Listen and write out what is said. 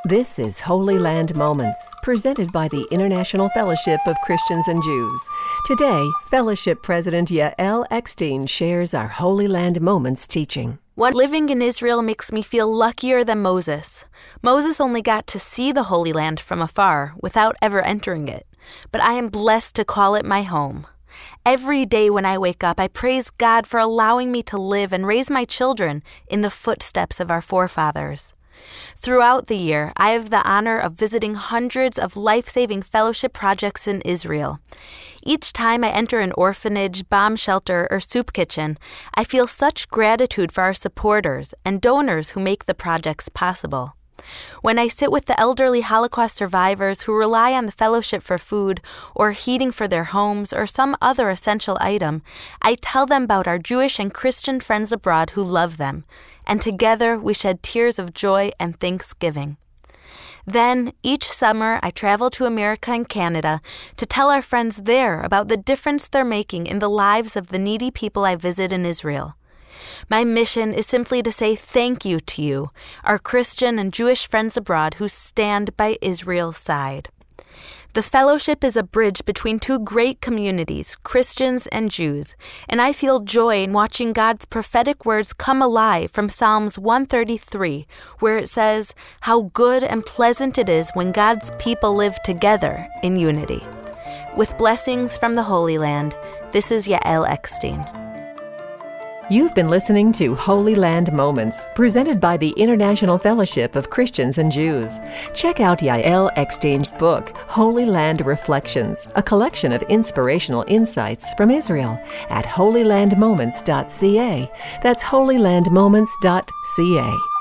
This is Holy Land Moments, presented by the International Fellowship of Christians and Jews. Today, Fellowship President Yael Eckstein shares our Holy Land Moments teaching. Living in Israel makes me feel luckier than Moses. Moses only got to see the Holy Land from afar without ever entering it, but I am blessed to call it my home. Every day when I wake up, I praise God for allowing me to live and raise my children in the footsteps of our forefathers. Throughout the year, I have the honor of visiting hundreds of life-saving fellowship projects in Israel. Each time I enter an orphanage, bomb shelter, or soup kitchen, I feel such gratitude for our supporters and donors who make the projects possible. When I sit with the elderly Holocaust survivors who rely on the fellowship for food or heating for their homes or some other essential item, I tell them about our Jewish and Christian friends abroad who love them, and together we shed tears of joy and thanksgiving. Then, each summer, I travel to America and Canada to tell our friends there about the difference they're making in the lives of the needy people I visit in Israel. My mission is simply to say thank you to you, our Christian and Jewish friends abroad who stand by Israel's side. The fellowship is a bridge between two great communities, Christians and Jews, and I feel joy in watching God's prophetic words come alive from Psalms 133, where it says, "How good and pleasant it is when God's people live together in unity." With blessings from the Holy Land, this is Yael Eckstein. You've been listening to Holy Land Moments, presented by the International Fellowship of Christians and Jews. Check out Yael Eckstein's book, Holy Land Reflections, a collection of inspirational insights from Israel, at holylandmoments.ca. That's holylandmoments.ca.